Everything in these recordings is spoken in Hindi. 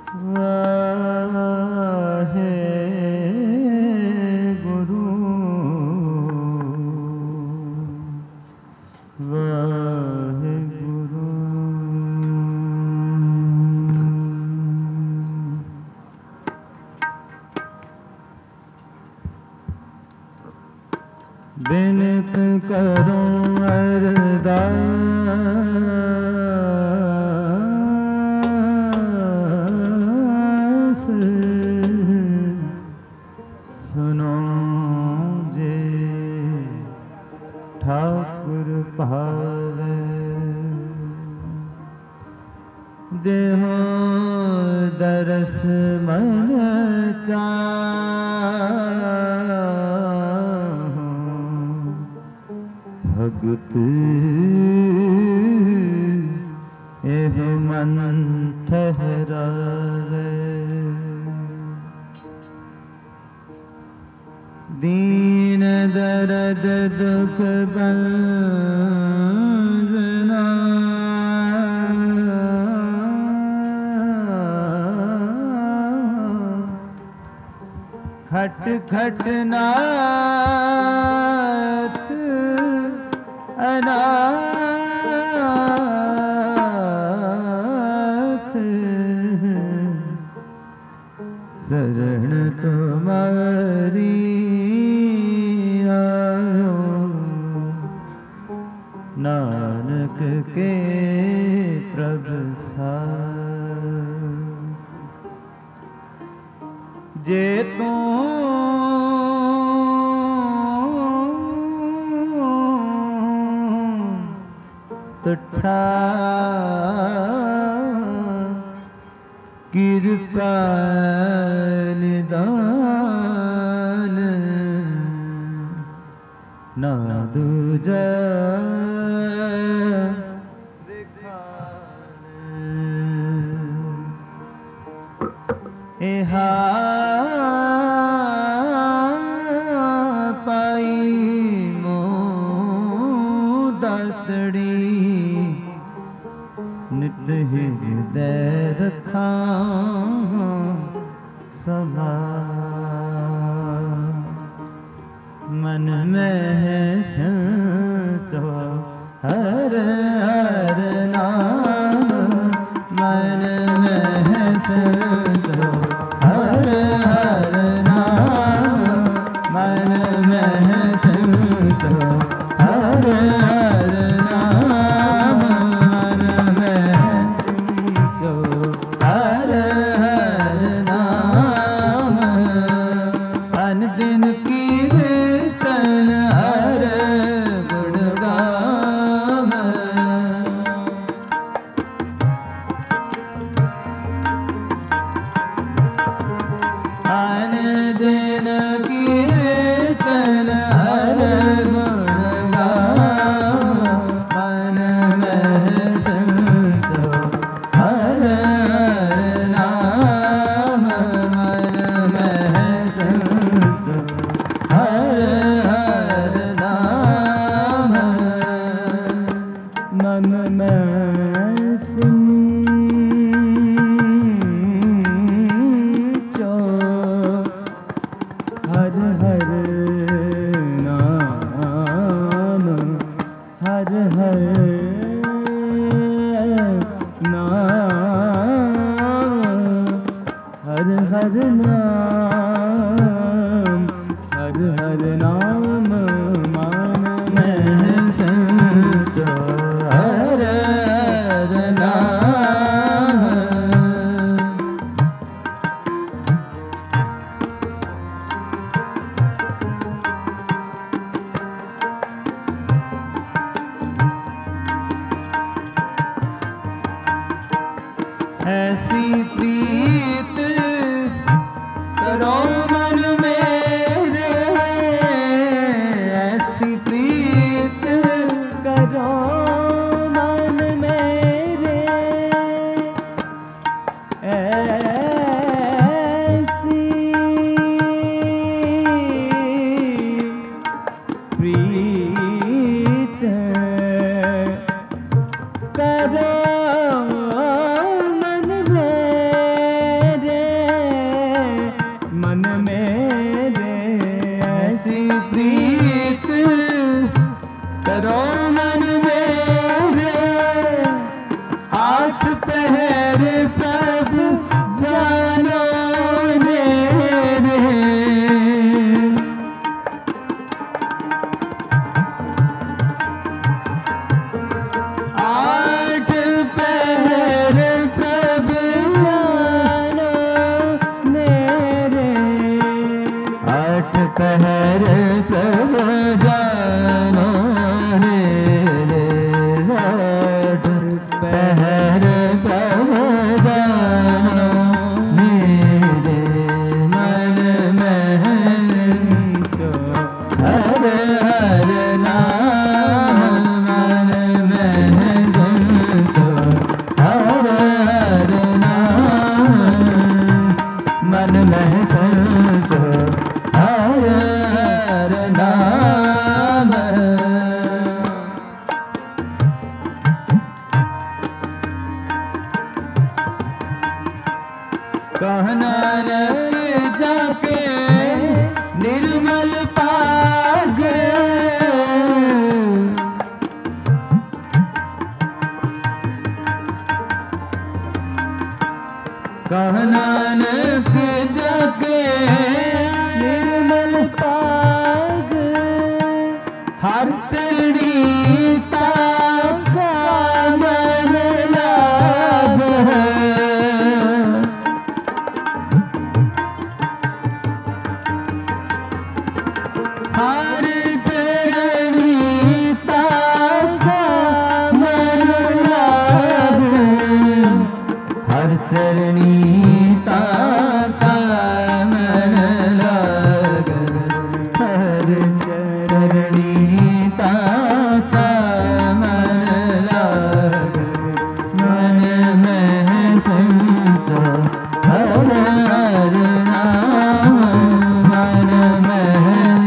बिनत करूं अरदास सुनो जे ठाकुर पावे देहो दरस मन भगत एह मन ठहरावे दीन दर्द दुख बंजना खट खट नाथ अनाथ शरण तुम्हारी आयो नानक के प्रभु जे तू तुठा कृपा निदान ना दूजा एहा पाई मो दातड़ी नित हृदय रखा समा मन में है संतो हर हर नाम मन में है संतो हर हर नाम मन में है संतो हर हर नाम मन में है संतो हर हर नाम अन दिन कीर्तन हर गुण गाम अन दिन कीर्तन हर गुण गाम मन में संतो हर हर नाम मन में संतो हर हर नाम मन में सिंचो हर हर नाम हर हर नाम हर हर नाम हर हर नाम मान में संतो हर हर नाम ऐसी प्रीत कह नानक जाके निर्मल पाग कह नानक जाके निर्मल पाग हर चरणी ताका मन लाग हर चरणी ताका मन लाग हर चरणी ताका मन लाग हर चरणी ताका मन लाग मन में संत हर हर नाम मन में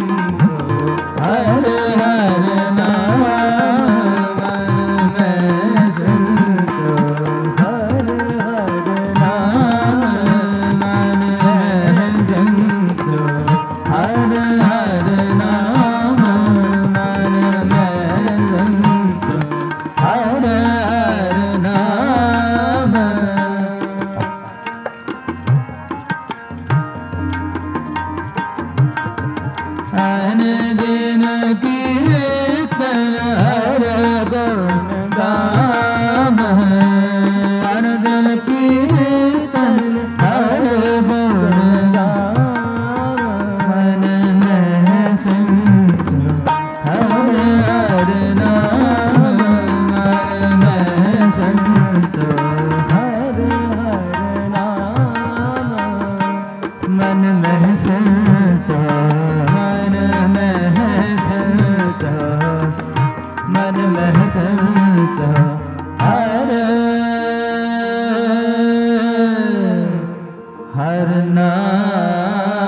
हर हर नाम मन में संत हर हर नाम मन में संत हर हर नाम मन में संत हर हर नाम अन दिन कीर्तन हर गुण गाम अन दिन कीर्तन हर गुण गाम मन में संत हर हर नाम मन में संत हर हर नाम मन में संत मन में संत मन में संत हर हर नाम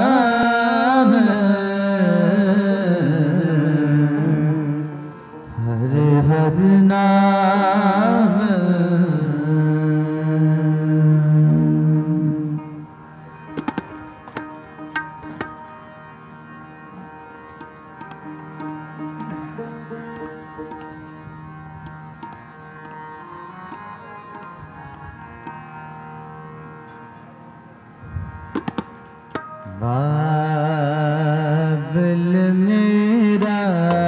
हर हर नाम बाबल मेरा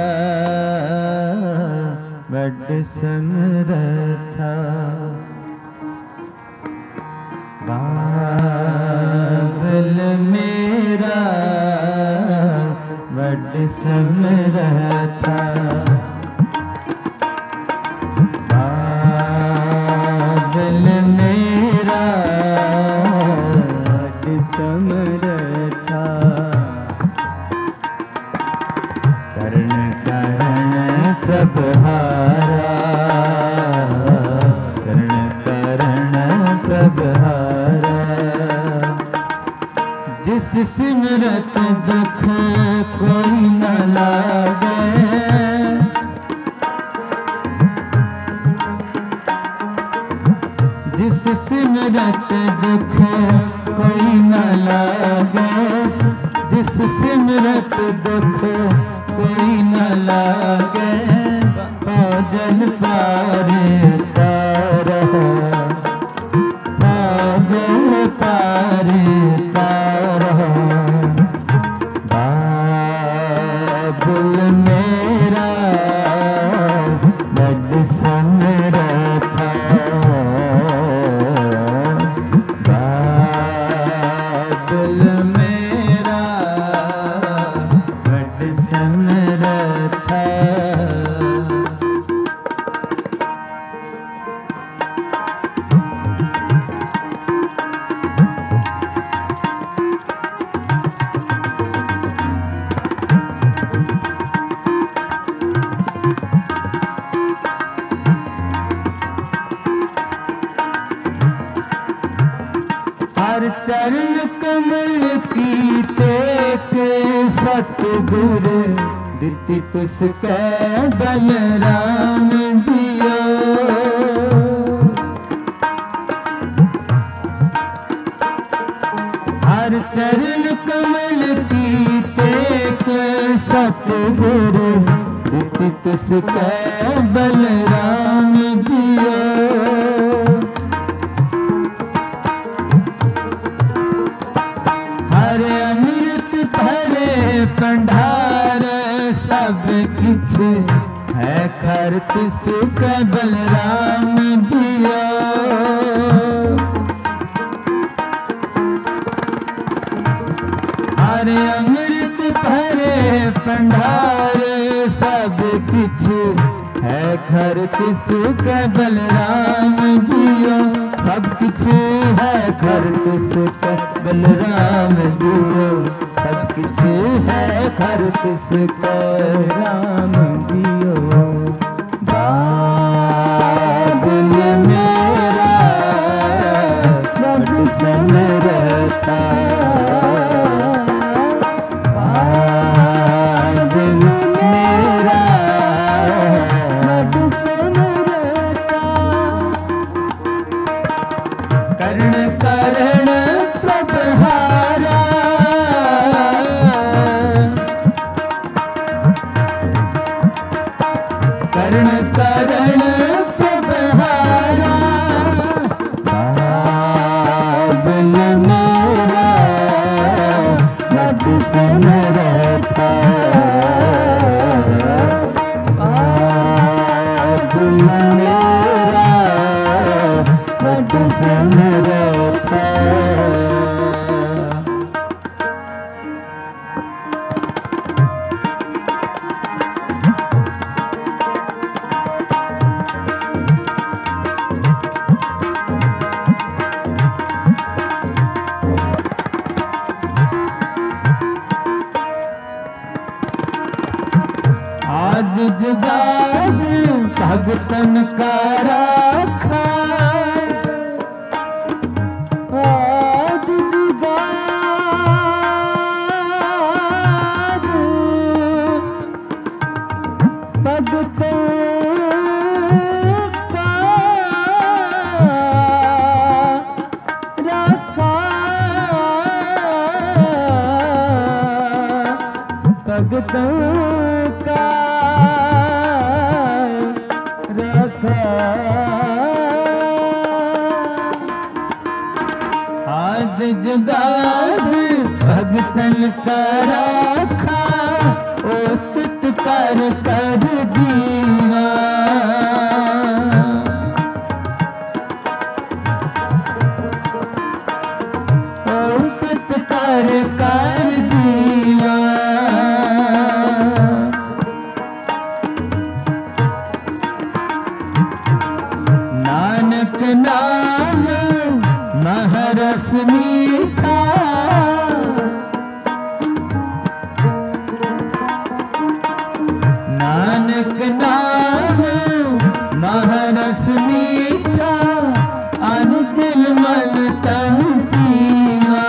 बड़ समरथा बाबल मेरा बड़ समरथा बाबल मेरा बड़ समरथा करण करण प्रभहारा करण करण प्रभहारा जिस सिमरत दुख कोई न लागे जिस सिमरत दुख कोई न लागे जिस सिमरत दुख कोई न लागे पाजल पारे तारा पाजल पारे तारा बाबुल मेरा बड़ समरथा बाबुल मेरा बड़ समरथा हर चरण कमल की टेक सतगुर दिति तुसकै बलराम जियो हर चरण कमल की टेक सतगुरु दिति तिसकै बलराम जियो। हर अमृत भरे भंडार सब किछ है खर तिसकै बलराम जियो। हर अमृत भरे भंडार सब किछ है खर तिसकै बलराम जियो। सब किछ है खर तिसकै बलराम जियो। सब किछ है खर तिसकै राम जियो। बादल मेरा बड़ सन रहता। कर्ण कर्ण प्रभहारा कर्ण कर्ण प्रभहारा। बादल मेरा बड़ सन रहता। बादल मेरा बड़ सन रहता। आदि जुगाद भगतन का राखा। आदि जुगाद भगतन का राखा। भगतन का रखा। आदि जुगाद भगतन का राखा। ओ स्थित कर कर जीवा। ओ स्थित कर कर जीवा। नानक नाम महरस मीठा। नानक नाम महरस मीठा। अनु दिल मन तन पीवा।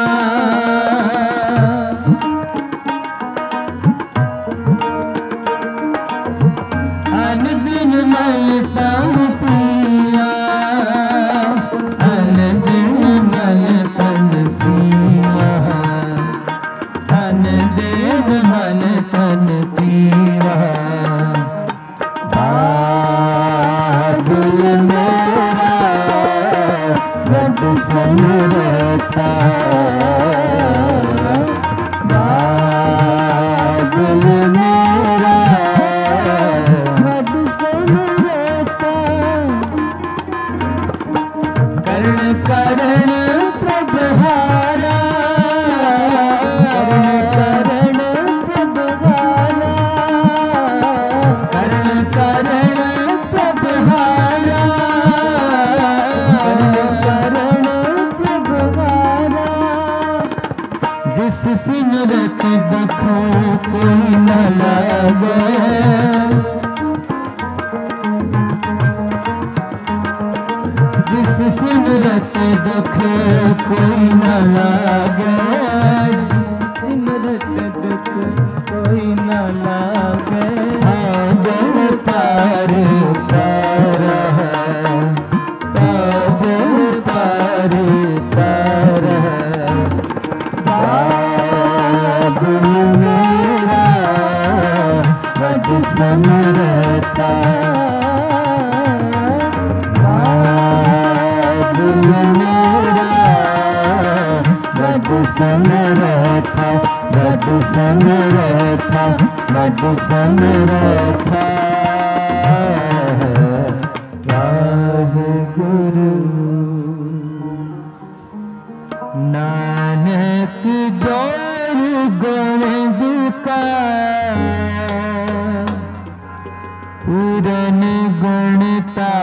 अनु दिन मन तन पीवा। अन दिन मन तन पीवा। अन दिन मन तन पीवा। बादल मेरा बड़ सन रहता। बादल मेरा बड़ सन रहता। कर्ण कर्ण प्रभहारा। कर्ण प्रभहारा। कर्ण कर्ण प्रभहारा। कर्ण प्रभहारा। जिस सिमरत देखो कोई न लागे। जिस सिमरत देखे कोई न लागे। सिमरत देखे कोई न लागे। जल पार तारा है। जल पार तारा है। समरथा बड़ समरथा बड़ समरथा वाहिगुरु नानक जोर गोविंद का पूरन गुणता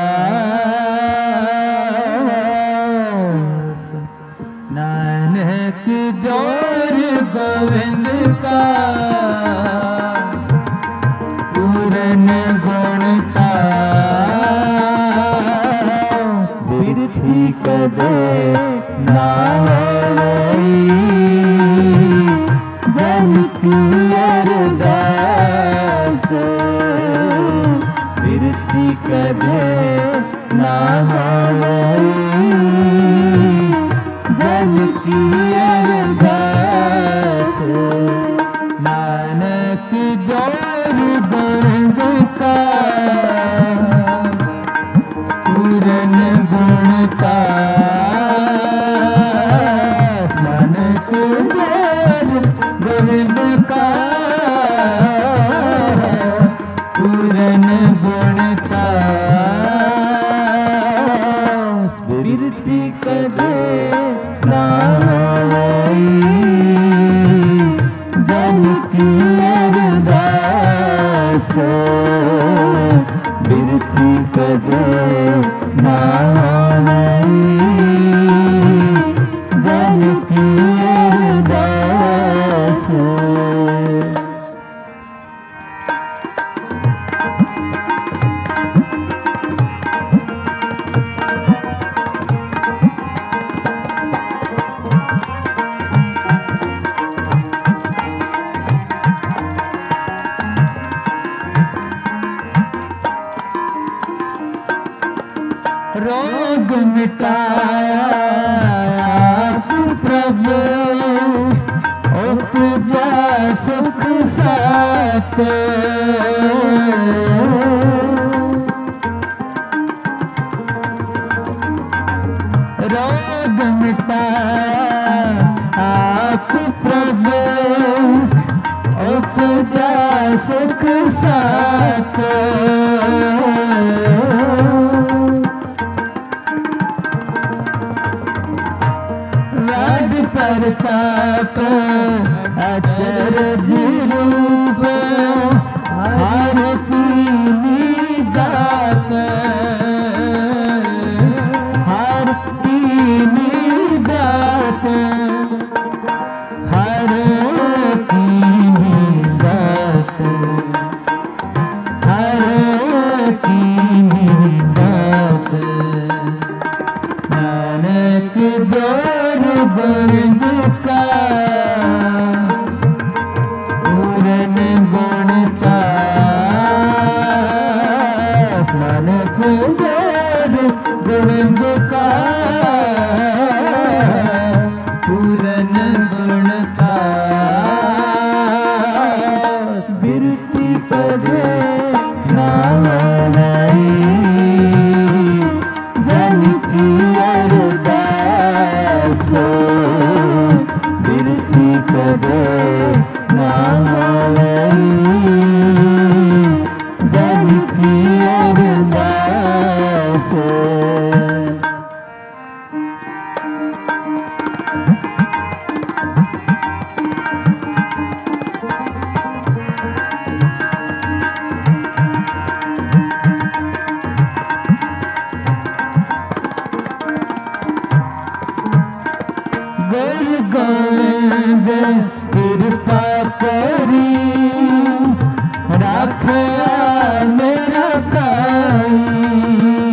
नानक जोर गोविंद का पूरन गुणता बिरथी कदे ना होई जन की अरदास बिरथी कदे ना होई जन की अरदास नानक जोर गोविंद का पूरन गुणता नानक जोर गोविंद का पूरन गुणता बिरथी कदे ना होई जन की अरदास बिरथी कदे ना होई जन की अरदास रोग मिटाया प्रभु उपजा सुख साथ रोग मिटाया आप प्रभु उपजा सुख साथ प्रताप अचरज रूप हर कीनी दात हर कीनी दात हर कीनी दात हर कीनी दात नानक जोर गोविंद का पूरन गुणता नानक जोर गोविंद का पूरन गुणता बिरथी कदे ना होई जन की अरदास बिरथी कदे ना होई जन की अरदास गुरु गोविंद कृपा करी रखा मेरा भाई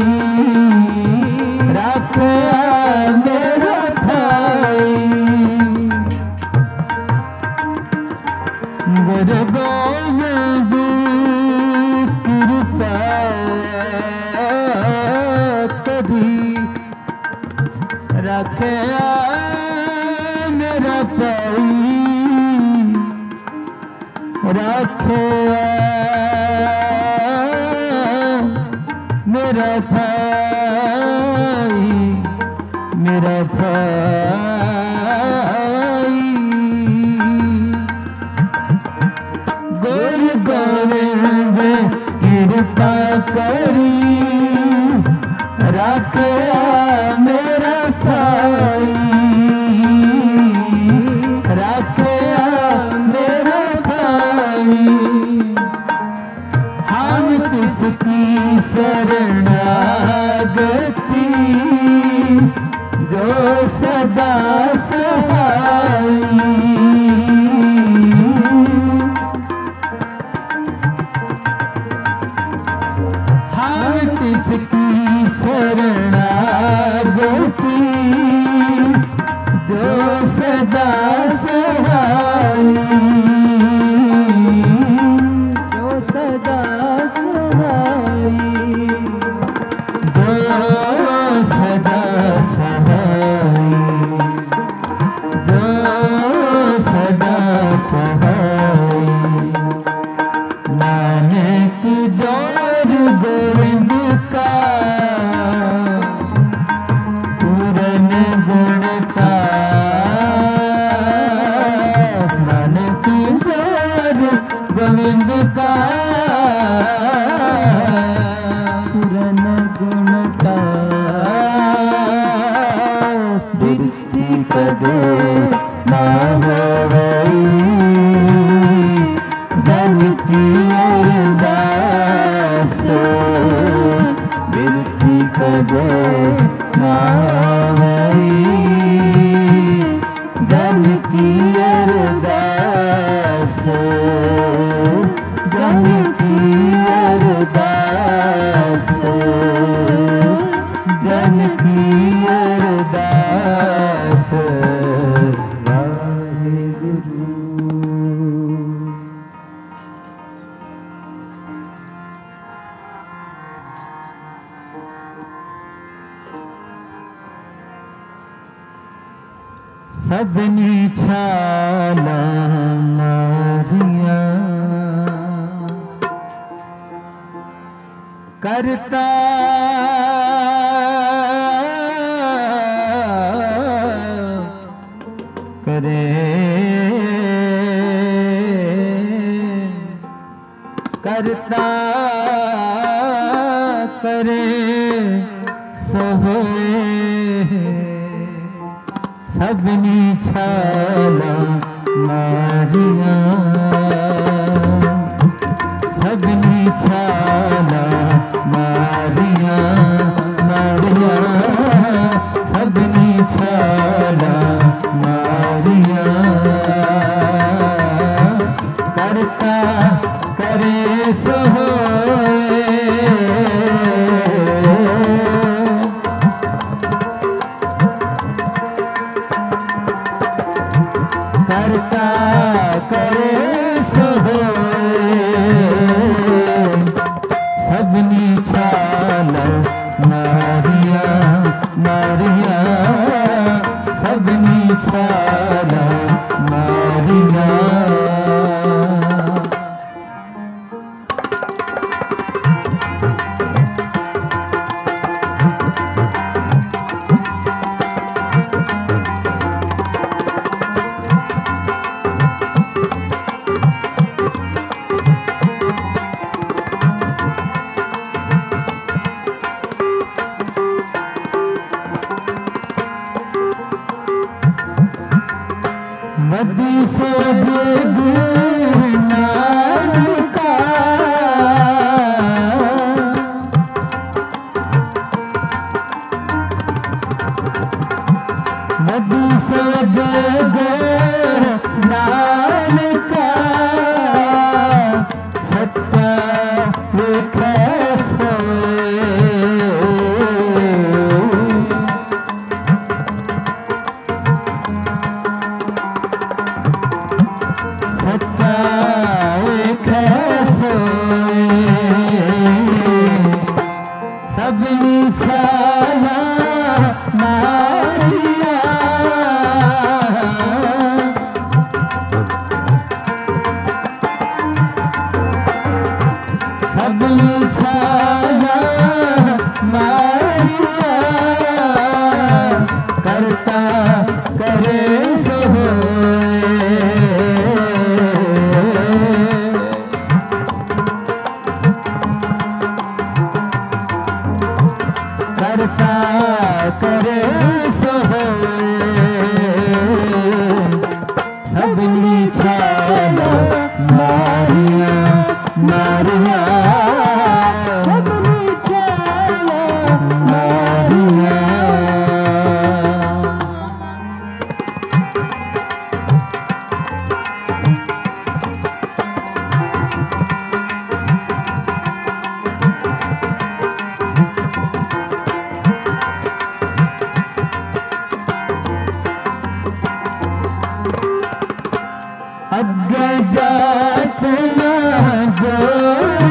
रखा मेरा भाई गुरु गोविंद कृपा करी रखा मेरा भाई रखो मेरा भाई मेरा भाई सदा सहाई, जो सदा सहाई, जो सदा सहाई, जो सदा सहाई। नानक जोर गोविंद का पूरन गुण का, नानक जोर गोविंद का पूरन गुण का। स्मृति कदे ना होई, जन की अरदास बिरथी कदे ना होई, जन की अरदास, जन की अरदास, जन की अरदास। वाहेगुरु। सबनी छाला मारिया करता करे, करता करे सोए। सबनी छाला मारिया, सबनी छाला मारिया, मारिया सबनी छाला मारिया। करता करे सोए, करता करे सोए। सबनी छाला मारिया, मारिया सबनी छाला मारिया। मदी से नानका, मदी से नानका सच्चा लिखा सोए। सच्चा सबनी छाला मारिया, जात ना जोर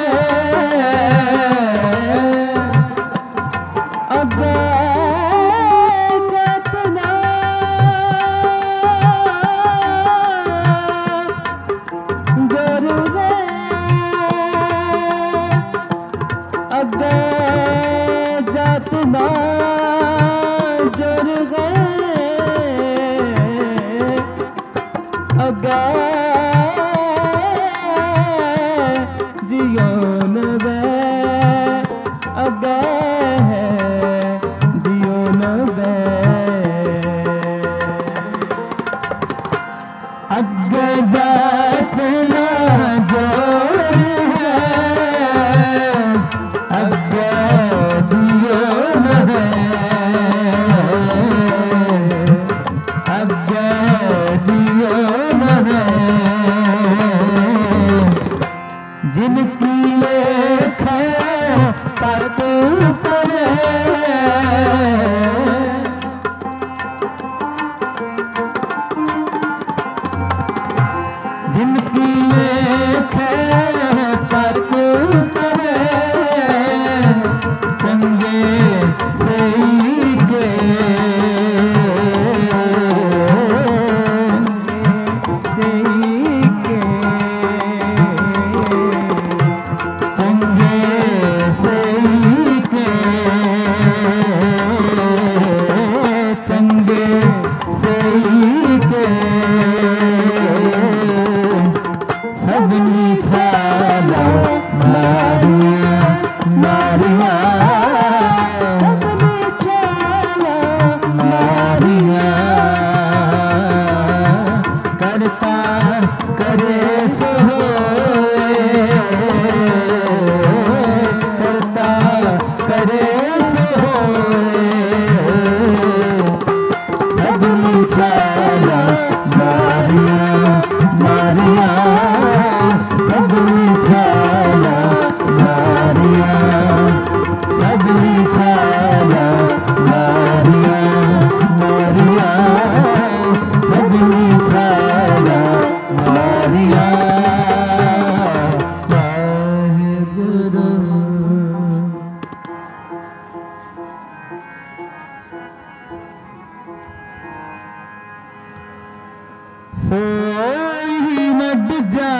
सोई वड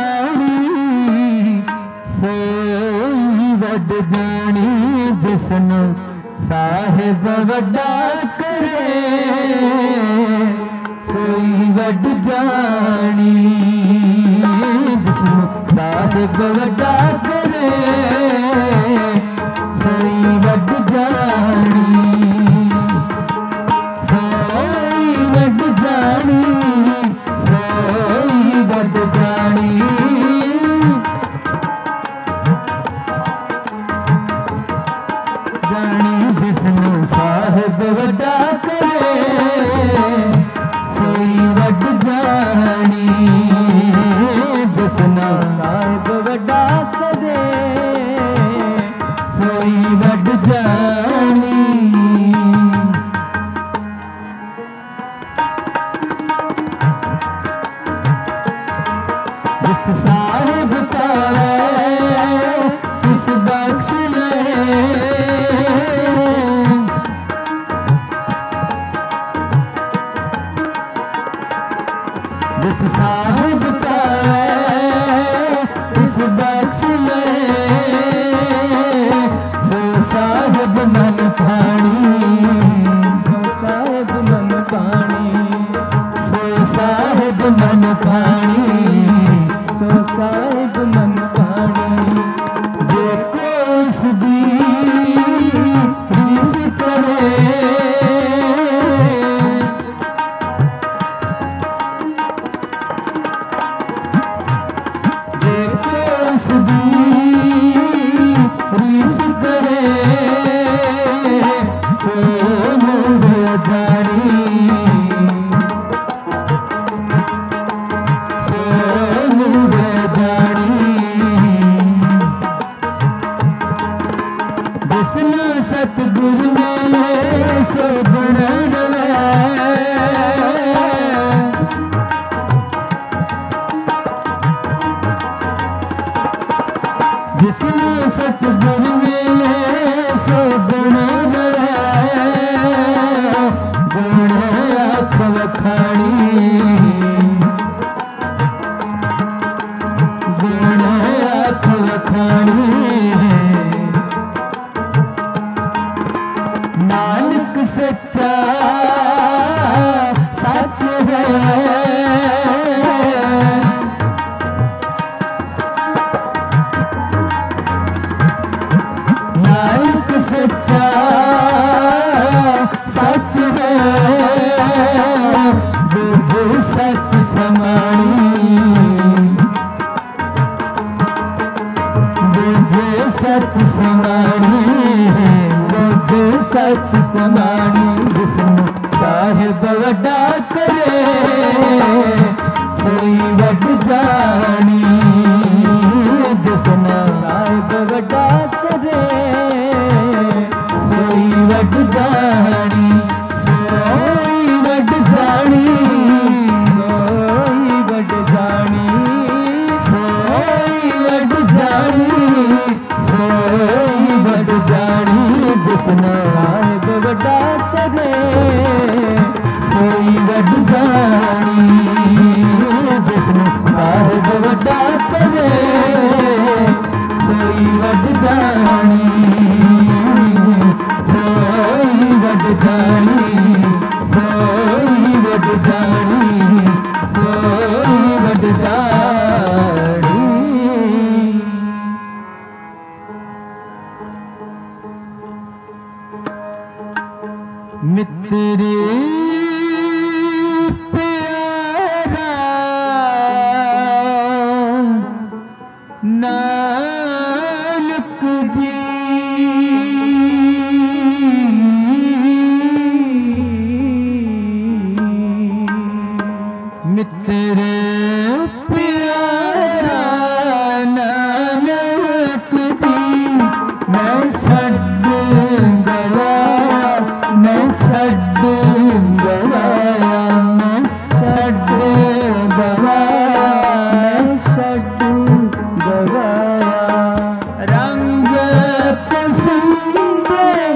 जानी जिसनु साहिब वड्डा करे सोई वड जानी जिसनु साहिब वड्डा करे सोई वड जानी सोई वड जानी सोई वड जानी जिसनु साहिब वड्डा करे सोई वड जानी जिसनु साहिब वड्डा करे सोई वड जानी जिस साहिब पावे तिस बख्श ले जिस साहिब पावे तिस बख्श ले सो साहिब मन पानी सो साहिब मन पानी सो साहिब मन पानी सो साहिब मन पानी जे कोस दी रीस करे रीस करे सो मुड़ जानी सो मुड़ जानी जिसने सतगुरु मिले सो बना सच समाणी जिसनु साहिब वड्डा करे सोई वड जानी जिसनु साहिब वड्डा करे सोई वड जानी सोई वड जानी सोई वड जानी सोई वड जानी सोई वड जानी जिसनु साहिब वड्डा करे सोई वड जानी जिसनु साहिब वड्डा करे सोई वड जानी सोई वड जानी सोई वड जानी सोई वड जानी। मित्र प्यारा नानक जी मित्र प्यारा नानक जी मैं छड्ड गवाया मैं छड्ड गवाया मैं छड्ड गवाया मैं छड्ड गवाया रंग पसंद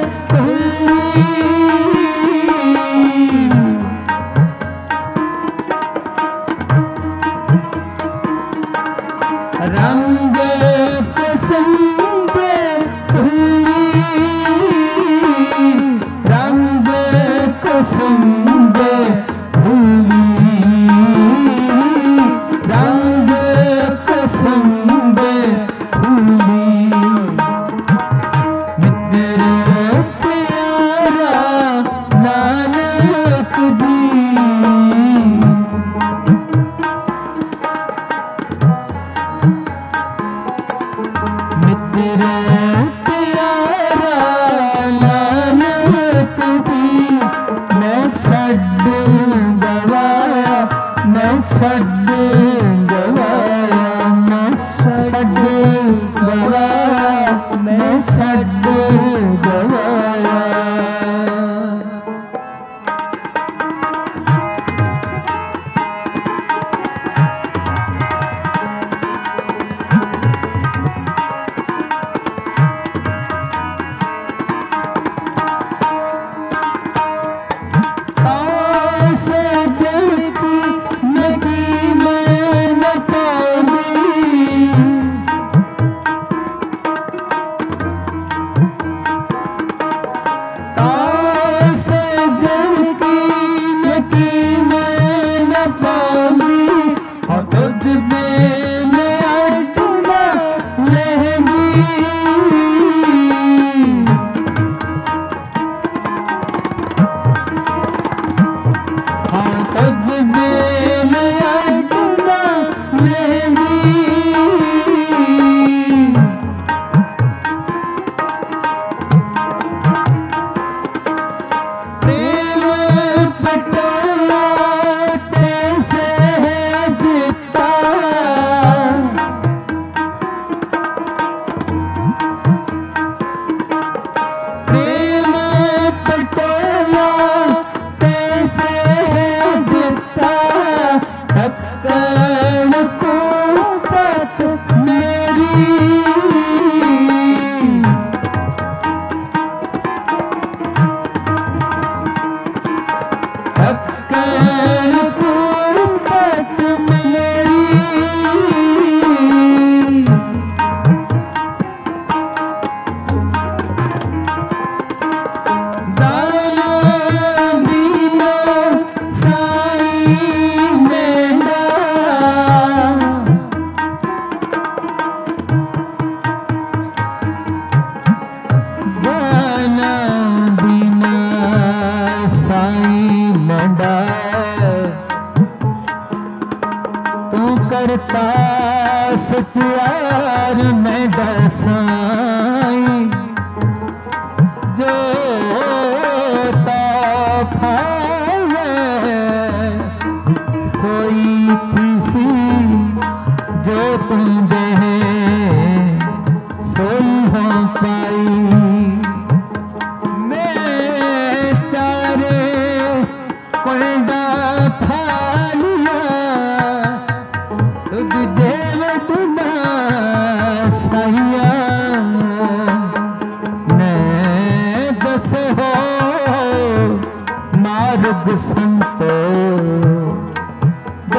रंग पसंद रंग कसंद रंग कसंद मित्र प्यारा नानक जी मित्र प्यारा नानक जी मैं छड्ड गवाया मैं छड्ड गवाया मैं छड्ड गवाया मैं छड्ड गवाया। करता सचियार में दसाई जो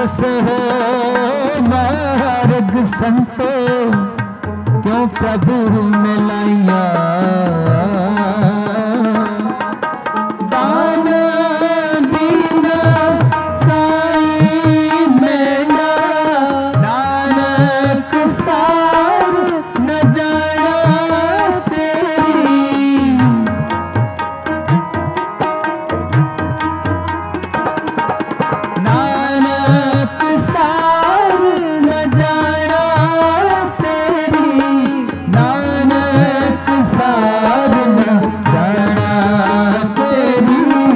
दस हो मार्ग संतो, क्यों प्रभु ने लाइया दान दीना साई मैना, नानक सार न जाना तेरी। नानक सार न जाना तेरी, नानक सार न जाना तेरी,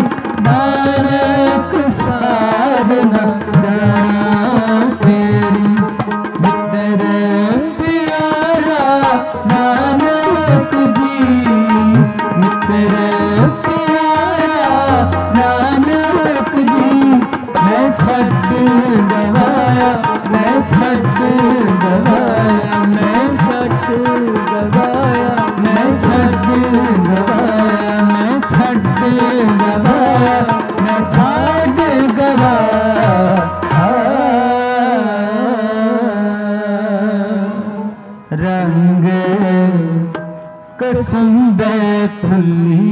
नानक सार न जाना तेरी। मित्र प्यारा नानक जी, मित्र प्यारा नानक जी, मैं छड्ड गवाया, मैं छड्ड गवाया, मैं छड्ड गवाया, मैं छड्ड गवाया, मैं छड्ड गवाया, मैं छड्ड गवाया। रंग कसुंबे फुल्ली,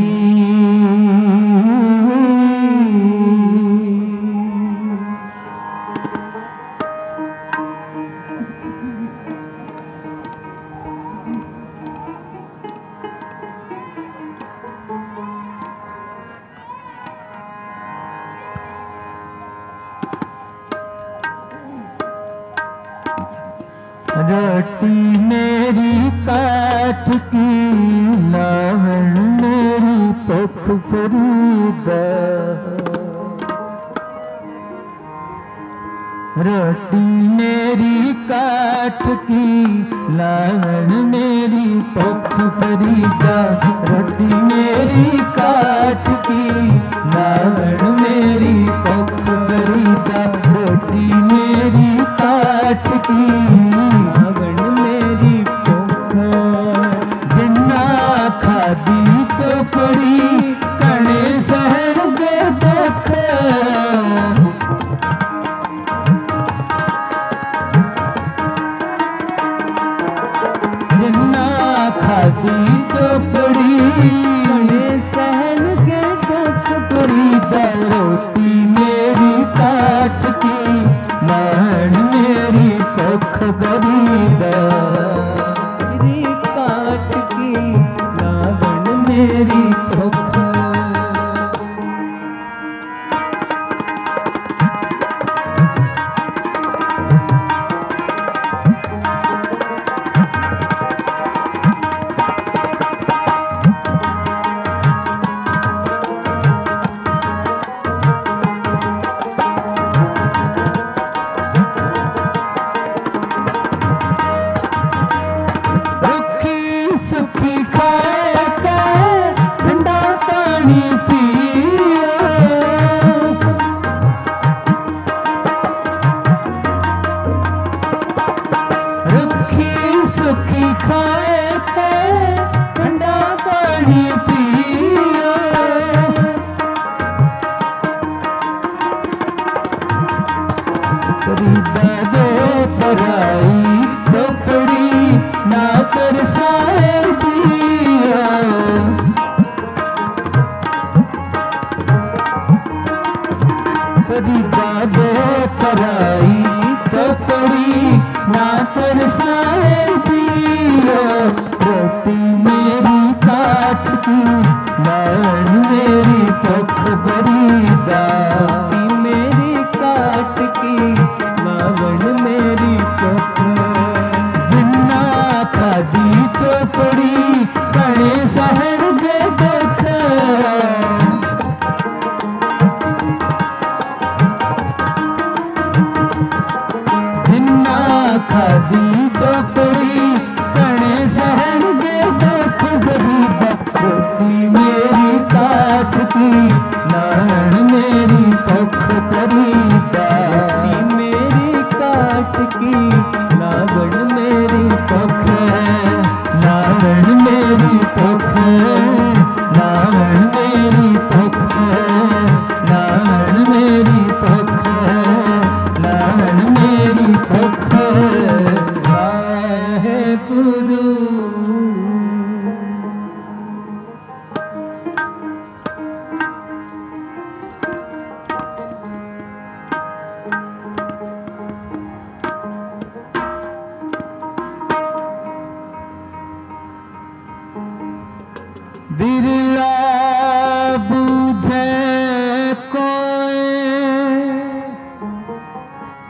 रोटी मेरी काठ की, लावण मेरी पुख फरीदा। रोटी मेरी काठ की, लावण मेरी पुख फरीदा। रोटी मेरी काठ की, लावण मेरी पुख फरीदा। रोटी मेरी काठ की, लावण मेरी पुख, जिन्ना खादी चोपड़ी कणे सहन के दुख। जिन्ना खादी चोपड़ी कणे सहन के दुख फरीदा। रोटी मेरी काठ की, लावण मेरी पुख फरीदा। मेरी काठ की, लावण मेरी पुख।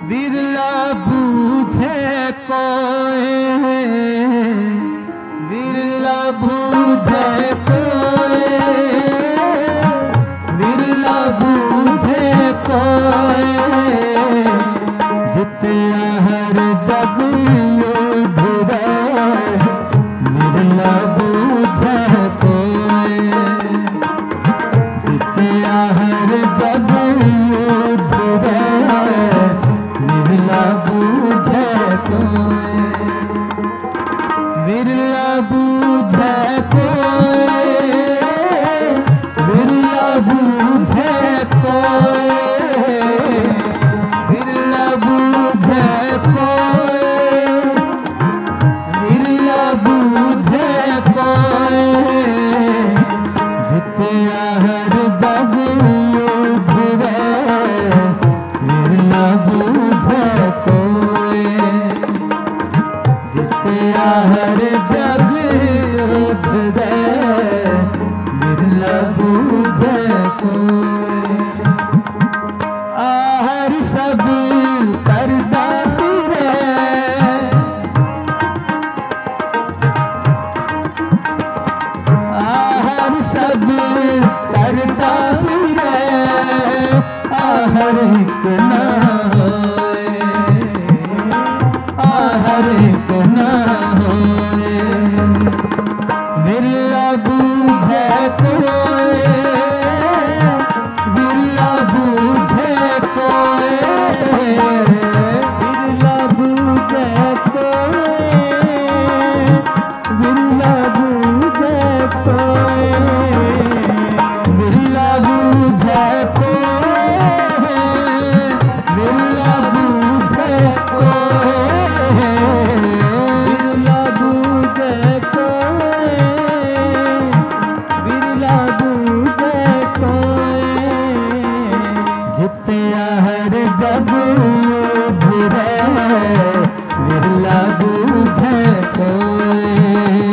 बिरला बूझे कोई, बिरला बूझे कोई, बिरला बूझे कोई, जितिया हर जग युद्ध रे, बिरला बूझे कोई, जितिया हर जग युद्ध रे, बिरला बूझे कोई, बिरला बूझे कोई, बिरला बूझे कोई, बिरला बूझे कोई, बिरला बूझे कोई, जितिया हर जग युद्ध रे, बिरला बूझे कोई, जितिया हर जग युद्ध रे, बिरला बूझे कोई। आहर सब करदा फिरे, आहर सब करदा फिरे, आहर एक ना होए, आहर एक ना होए, बिरला बूझे कोई, बिरला बूझे कोई, बिरला बूझे कोई, बिरला बूझे कोई, बिरला बूझे कोई, बिरला बूझे कोई, बिरला बूझे कोई, बिरला बूझे कोई, जितिया हर जग युद्ध रे, बिरला बूझे कोई,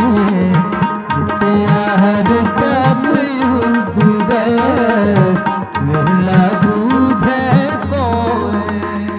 जितिया हर जग युद्ध रे, बिरला बूझे कोई।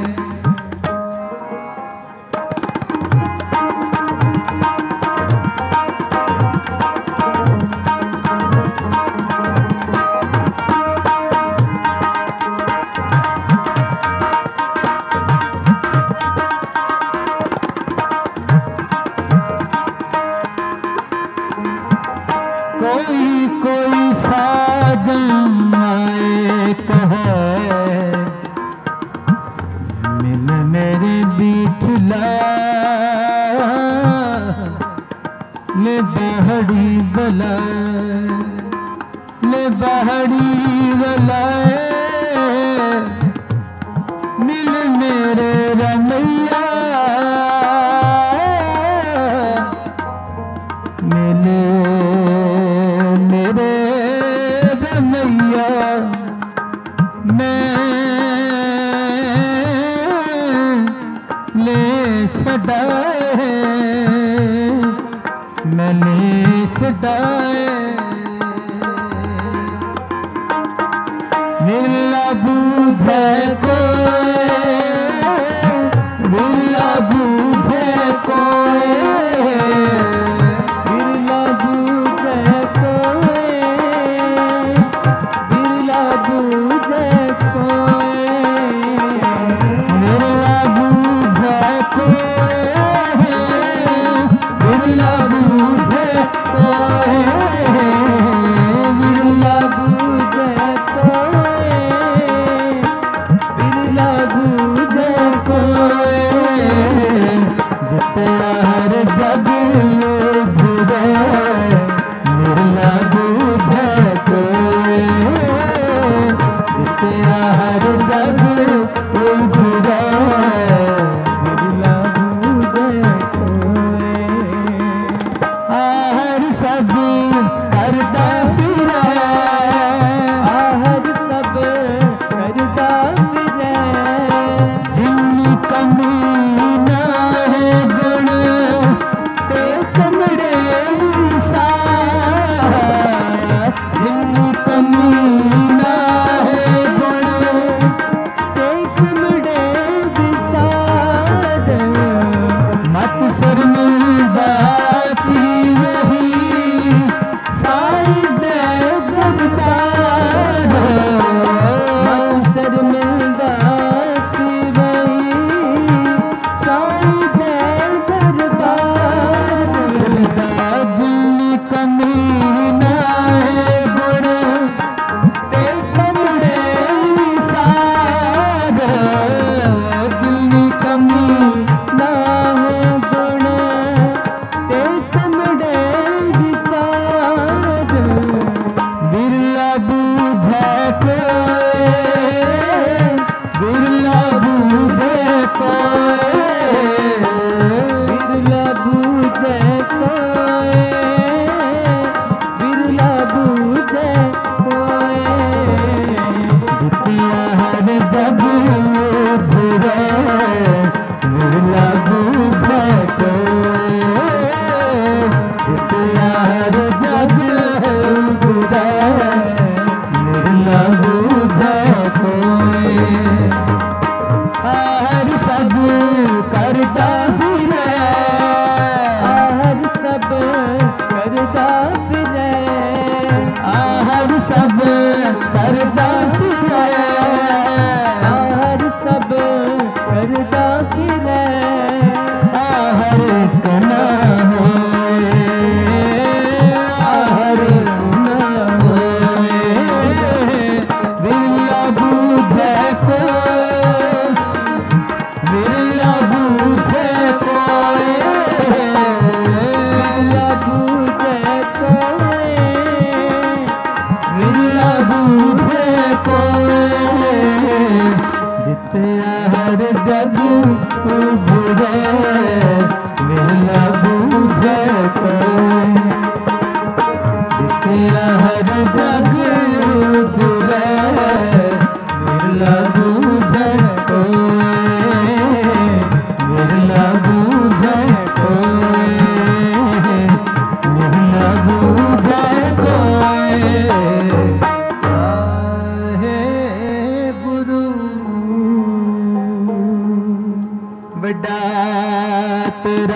कोई कोई साजन आए कहे, मिल मेरे बिठला, ले बहड़ी बला, ले बहड़ी बलाए, मिल मेरे रमैया, मिले मेरे रमैया, मैं ले छड़ाए, मैं ले छड़ाए, बिरला बूझे कोई, बिरला बूझे कोई, बिरला बूझे कोई, बिरला बूझे कोई, बिरला बूझे कोई, बिरला बूझे कोई, बिरला बूझे कोई, बिरला हर जग उभरे मिला बूझे कोई जितिया हर जग उभरे मिला बूझे कोई मिला बूझे कोई मिला बूझे कोई बड़ा तेरा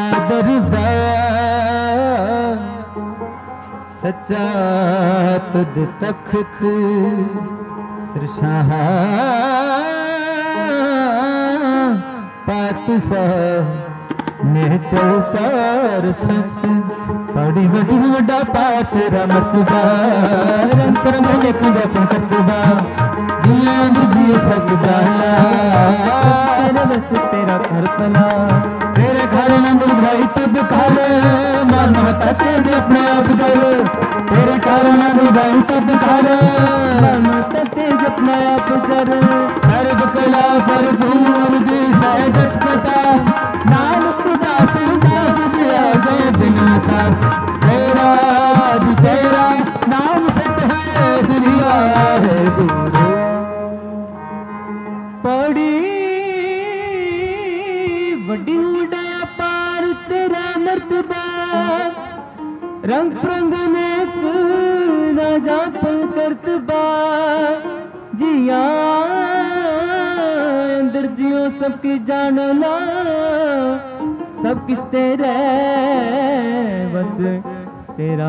दरबार सच्चा तुद तख्त सिरशाह पातशाह ने चल चार छत बड़ी बड़ी बड़ा पात तेरा मर्तबा रंग रंग एक जपन करतबा जिया जी सब डाला बस तेरा घर पला तेरे घर नंद भाई तुझ खाले मन मता तेज अपने आप जल तेरे घर नंद भाई तुझ खाले मन मता तेज अपने आप जल सर्व कला भरपूर दी सहजत कथा नानक दास दास दिया गए बिना तार तेरा दी तेरा नाम सत है श्रीया है गुरु पड़ी वड्डी उड़ाया पार तेरा मर्तबा रंग प्रंग नेक ना जापल करतबा जिया अंदर जियो सबकी जान ला सब किस तेरे बस तेरा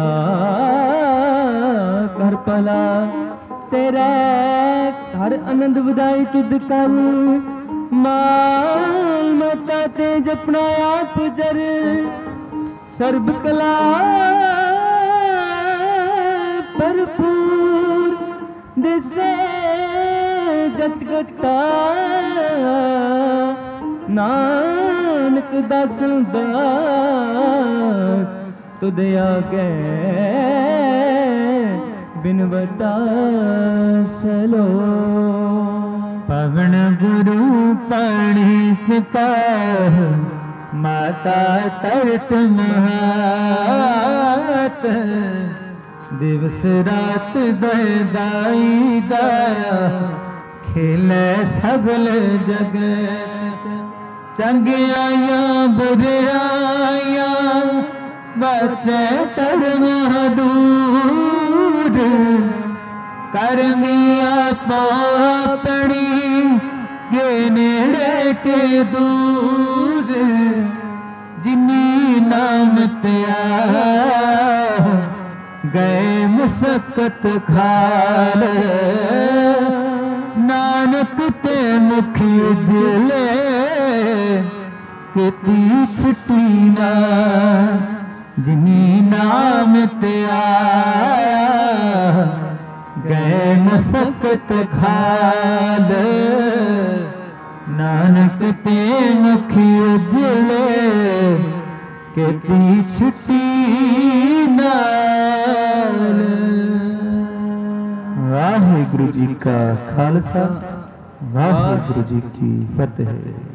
कर पला तेरे हर आनंद बधाई तुद कर माल मता ते जपना आप जर सर्व कला भरपूर दिसे जत गता नानक दास दास तुद आगे बिन बता सलो पवन गुरु पाणी पिता माता तरत महात दिवस रात दय दाई दाया खेले सगल जगत चंगियाया बुराया बचे धर्म दूर करमिया पापड़ी गे नेड़े के दूर जिनी नाम त्या गए मुसक्कत खाल नानक ते मुख उजले केती छुट्टी ना जिनी नाम त्या गए मुसक्कत खाल नानक ते मुख उजले केती छुट्टी नाल। वाहिगुरु जी का खालसा वाहिगुरु जी की फतेह।